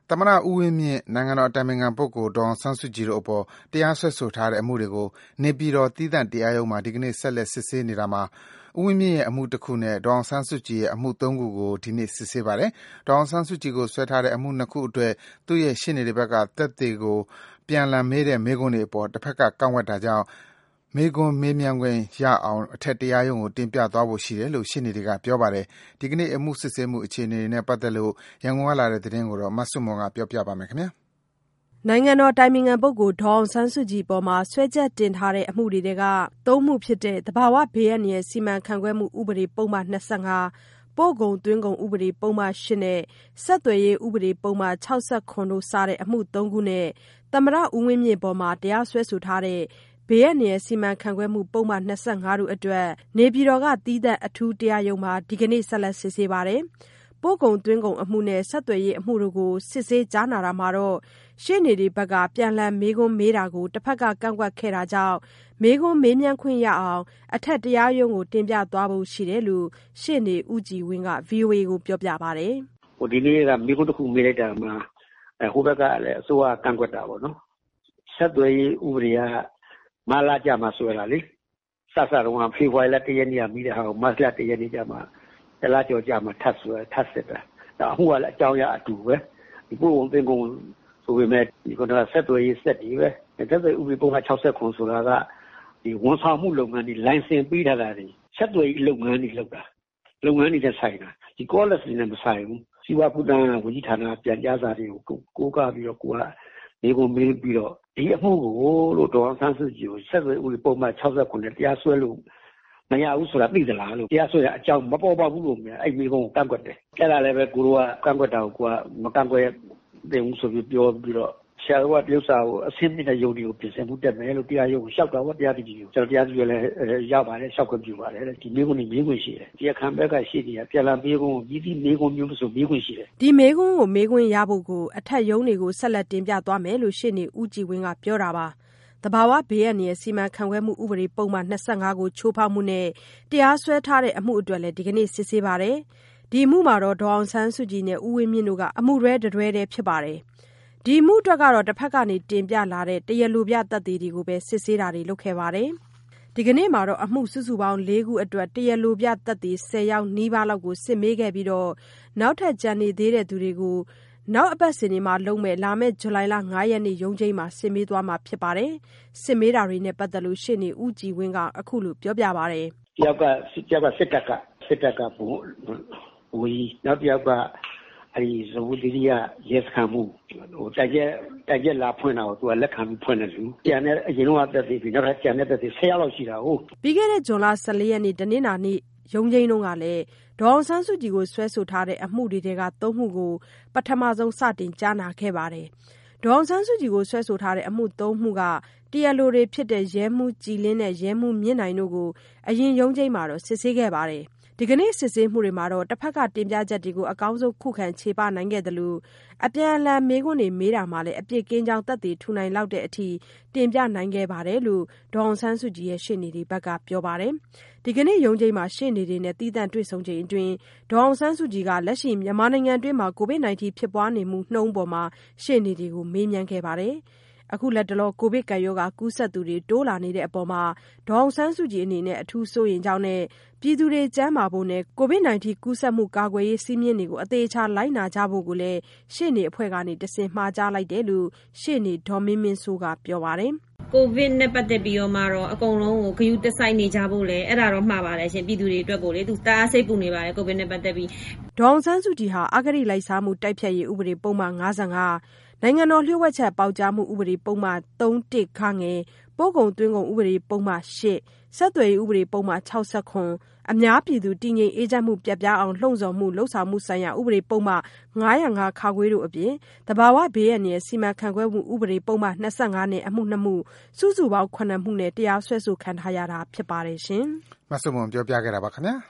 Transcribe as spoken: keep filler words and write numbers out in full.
သမ္မတဦးဝင်းမြင့်နိုင်ငံတော်အတိုင်ပင်ခံပုဂ္ဂိုလ်ဒေါ်အောင်ဆန်းစုကြည်တို့အပေါ်တရားစွဲဆိုထားတဲ့အမှုတွေကိုနေပြည်တော်သီးသန့်တရားရုံးမှာဒီကနေ့ဆက်လက်စစ်ဆေးနေတာမှာဦးဝင်းမြင့်ရဲ့အမှုတစ်ခုနဲ့ဒေါ်အောင်ဆန်းစုကြည်ရဲ့အမှုသုံးခုကိုဒီနေ့စစ်ဆေးပါတယ်။ဒေါ်အောင်ဆန်းစုကြည်ကိုဆွဲထားတဲ့အမှုနှစ်ခုအတွက်သူ့ရဲ့ရှေ့နေတွေဘက်ကသက်သေကိုပြန်လှန်မေးတဲ့မေးခွန်းတွေအပေါ်တစ်ဖက်ကကန့်ကွက်တာကြောင့်မေးခွန်းမေးမြန်းခွင့်ရအောင်အထက်တရားရုံးကိုတင်ပြသွားဖို့ရှိတယ်လို့ရှေ့နေတွေကပြောပါတယ်။ဒီကနေ့အမှုစစ်ဆေးမှုအခြေအနေတွေနဲ့ပတ်သက်လို့ရန်ကုန်ကလာတဲ့သတင်းကိုတော့မဆုမွန်ကပြောပြပါမယ်ခင်ဗျာ။နိုင်ငံတော်တိုင်ပင်ခံပုဂ္ဂိုလ်ဒေါ်အောင်ဆန်းစုကြည်ပေါ်မှာဆွဲချက်တင်ထားတဲ့အမှုတွေကသုံးမှုဖြစ်တဲ့သဘာဝဘေးအန္တရာယ်စီမံခန့်ခွဲမှုဥပဒေပုံမှန်၂၅ပို့ကုန်သွင်းကုန်ဥပဒေပုံမှန်၈နဲ့ဆက်သွယ်ရေးဥပဒေပုံမှန်၆၇တို့စတဲ့အမှုသုံးခုနဲ့သမ္မတဦးဝင်းမြင့်ပေါ်မှာတရားစွဲဆိုထားတဲ့ဘေးအန္တရာယ်စီမံခန့်ခွဲမှုပုံမှန်၂၅တို့အတွက်နေပြည်တော်ကသီးသန့်အထူးတရားရုံးမှာဒီကနေ့ဆက်လက်စစ်ဆေးပါတယ်။ပို့ကုန်သွင်းကုန်အမှုနဲ့ဆက်သွယ်ရေးအမှုတို့ကိုစစ်ဆေးကြားနာတာမှာတော့ရှေ့နေတွေဘက်ကပြန်လှန်မေးခွန်းမေးတာကိုတစ်ဖက်ကကန့်ကွက်ခဲ့တာကြောင့်မေးခွန်းမေးမြန်းခွင့်ရအောင်အထက်တရားရုံးကိုတင်ပြသွားဖို့ရှိတယ်လို့ရှေ့နေဦးကြည်ဝင်းက ဗွီအိုအေ ကိုပြောပြပါတယ်။ဟိုဒီနေ့ကမေးခွန်းတစ်ခုမေးလိုက်တာမှာဟိုဘက်ကလည်းအစိုးရကန့်ကွက်တာပေါ့နော်။ဆက်သွယ်ရေးဥပဒေကမလာကြမှာဆွဲလာလေစစတော့ဖေဖော်ဝါရီလတရက်နေ့ကမိတဲ့ဟာကိုမတ်လတရက်နေ့ကျမှတလားကြော်ကြမှာထပ်ဆွဲထပ်စစ်တာဒါအမှုကလည်းအကြောင်းရအတူပဲဒီပို့ဝင်သင်ကုန်ဆိုပေမဲ့ဒီကတော့ဆက်သွယ်ရေးဆက်ဒီပဲဆက်သွယ်ဥပဒေပုံက၆၇ဆိုတာကဒီဝန်ဆောင်မှုလုပ်ငန်းဒီ license ပေးထားတာတွေဆက်သွယ်ရေးလုပ်ငန်းတွေလုပ်တာလုပ်ငန်းတွေနဲ့ဆိုင်တာဒီ callers တွေနဲ့မဆိုင်ဘူးစီဝါပူတန်ဝန်ကြီးဌာနပြန်ကြားစာတွေကိုကိုးကားပြီးတော့ကိုကဒီကိုမေးပြီးတော့ဒီအမှုကိုလို့ဒေါ်အောင်ဆန်းစုကြည်ကိုဆက်သွယ်ဥပဒေပုံမှန်၆၇နဲ့တရားစွဲလို့မရဘူးဆိုတာသိသလားလို့တရားစွဲရအကြောင်းမပေါ်ပါဘူးလို့မြင်အဲ့ဒီကုန်းကန့်ကွက်တယ်အဲ့ဒါလည်းပဲကိုတို့ကကန့်ကွက်တာကိုကိုကမကန့်ကွက်တဲ့ဘူးဆိုပြီးပြောပြီးတော့ဆရာတော်ကပြုစာကိုအဆင့်မြင့်တဲ့ယုံတွေကိုပြင်ဆင်မှုတက်မယ်လို့တရားရုံးကိုလျှောက်တာပေါ့တရားသူကြီးကိုကျွန်တော်တရားသူကြီးလည်းရပါတယ်လျှောက်ခွင့်ပြုပါတယ်ဒီမိခွန်းนี่မိခွင့်ရှိတယ်တရားခံဘက်ကရှိတယ်ပြန်လာမိခွန်းကိုကြီးကြီးမိခွန်းမျိုးဆိုမိခွင့်ရှိတယ်ဒီမိခွန်းကိုမိခွန်းရဖို့ကိုအထက်ရုံးတွေကိုဆက်လက်တင်ပြသွားမယ်လို့ရှေ့နေဦးကြည်ဝင်းကပြောတာပါသဘာဝဘေးအန္တရာယ်စီမံခန့်ခွဲမှုဥပဒေပုံမှန်၂၅ကိုချိုးဖောက်မှုနဲ့တရားစွဲထားတဲ့အမှုအတွက်လည်းဒီကနေ့စစ်ဆေးပါတယ်ဒီအမှုမှာတော့ဒေါ်အောင်ဆန်းစုကြည်နဲ့ဦးဝင်းမြင့်တို့ကအမှုရဲတွဲတည်းဖြစ်ပါတယ်ဒီအမှုအတွက်ကတော့တစ်ဖက်ကနေတင်ပြလာတဲ့တရားလိုပြသက်သေတွေကိုပဲစစ်ဆေးတာတွေလုပ်ခဲ့ပါတယ်ဒီကနေ့မှာတော့အမှုစုစုပေါင်း၄ခုအတွက်တရားလိုပြသက်သေ၁၀ယောက်နီးပါးလောက်ကိုစစ်မေးခဲ့ပြီးတော့နောက်ထပ်ကြံနေသေးတဲ့သူတွေကိုနောက်အပတ်စဉ်တွေမှာလုံးမဲ့လာမဲ့ဇူလိုင်လ၅ရက်နေ့ရုံးချိန်မှာစစ်မေးသွားမှာဖြစ်ပါတယ်စစ်မေးတာတွေနဲ့ပတ်သက်လို့ရှေ့နေဦးကြည်ဝင်းကအခုလိုပြောပြပါတယ်တယောက်ကတယောက်ကစစ်တပ်ကစစ်တပ်ကဘုံဝီနောက်တယောက်ကအဲဒီဇဝတိရိယရဲစခန်းမှုဟိုတိုက်ကျက်တိုက်ကျက်လာဖွင့်တာကိုသူကလက်ခံပြီးဖွင့်တယ်လူကျန်တဲ့အရင်တော့တက်သေးပြီနောက်ထပ်ကျန်တဲ့တက်သေး၁၀ယောက်လောက်ရှိတာဟုတ်ပြီးခဲ့တဲ့ဇွန်လ၁၄ရက်နေ့တနင်္လာနေ့ရုံးချိန်တုန်းကလည်းဒေါ်အောင်ဆန်းစုကြည်ကိုဆွဲဆိုထားတဲ့အမှုတွေကသုံးမှုကိုပထမဆုံးစတင်ကြားနာခဲ့ပါတယ်ဒေါ်အောင်ဆန်းစုကြည်ကိုဆွဲဆိုထားတဲ့အမှုသုံးမှုကတရားလိုတွေဖြစ်တဲ့ရဲမှုကြည်လင်းနဲ့ရဲမှုမြင့်နိုင်တို့ကိုအရင်ရုံးချိန်မှာတော့စစ်ဆေးခဲ့ပါတယ်ဒီကနေ့စစ်ဆေးမှုတွေမှာတော့တစ်ဖက်ကတင်ပြချက်တွေကိုအကောင်းဆုံးခုခံခြေပနိုင်ခဲ့တယ်လို့အပြန်အလှန်မေးခွန်းတွေမေးတာမှလည်းအပြစ်ကင်းကြောင်းသက်သေထူနိုင်လောက်တဲ့အထိတင်ပြနိုင်ခဲ့ပါတယ်လို့ဒေါ်အောင်ဆန်းစုကြည်ရဲ့ရှေ့နေတွေဘက်ကပြောပါတယ်ဒီကနေ့ရုံးချိန်မှာရှေ့နေတွေနဲ့တည်တံ့တွေ့ဆုံချိန်အတွင်းဒေါ်အောင်ဆန်းစုကြည်ကလက်ရှိမြန်မာနိုင်ငံအတွင်းမှာကိုဗစ်၁၉ဖြစ်ပွားနေမှုနှုန်းပေါ်မှာရှေ့နေတွေကိုမေးမြန်းခဲ့ပါတယ်အခုလက်တလောကိုဗစ်ကပ်ရောဂါကူးစက်သူတွေတိုးလာနေတဲ့အပေါ်မှာဒေါ်အောင်ဆန်းစုကြည်အနေနဲ့အထူးစိုးရိမ်ကြောင်းနဲ့ပြည်သူတွေကျန်းမာဖို့နဲ့ကိုဗစ်၁၉ကူးစက်မှုကာကွယ်ရေးစည်းမျဉ်းတွေကိုအသေးချာလိုက်နာကြဖို့ကိုလည်းရှေ့နေအဖွဲ့ကနေတစင်မှာကြားလိုက်တယ်လို့ရှေ့နေဒေါ်မင်းမင်းစိုးကပြောပါတယ်ကိုဗစ်နဲ့ပတ်သက်ပြီးတော့မှတော့အကုန်လုံးကိုဂရုတစိုက်နေကြဖို့လေအဲ့ဒါတော့မှားပါတယ်ရှင်ပြည်သူတွေအတွက်ကိုလေသူတအားစိတ်ပူနေပါတယ်ကိုဗစ်နဲ့ပတ်သက်ပြီးဒေါ်အောင်ဆန်းစုကြည်ဟာအဂတိလိုက်စားမှုတိုက်ဖျက်ရေးဥပဒေပုံမှန်၅၅နိုင်ငံတော်လျှို့ဝှက်ချက်ပေါက်ကြားမှုဥပဒေပုံမှန်၃၁ခငယ်ပို့ကုန်သွင်းကုန်ဥပဒေပုံမှန်၈ဆက်သွယ်ရေးဥပဒေပုံမှန်၆၇အများပြည်သူတည်ငြိမ်အေးချမ်းမှုပြတ်ပြားအောင်လှုံ့ဆော်မှုလှုပ်ဆောင်မှုဆိုင်ရာဥပဒေပုံမှန်၅၀၅ခခွေးတို့အပြင်တဘာဝဘေးအန္တရာယ်စီမံခန့်ခွဲမှုဥပဒေပုံမှန်၂၅နဲ့အမှုနှစ်မှုစုစုပေါင်းခုနှစ်မှုနဲ့တရားစွဲဆိုခံထားရတာဖြစ်ပါတယ်ရှင်မဆုမွန်ပြောပြခဲ့တာပါခင်ဗျာ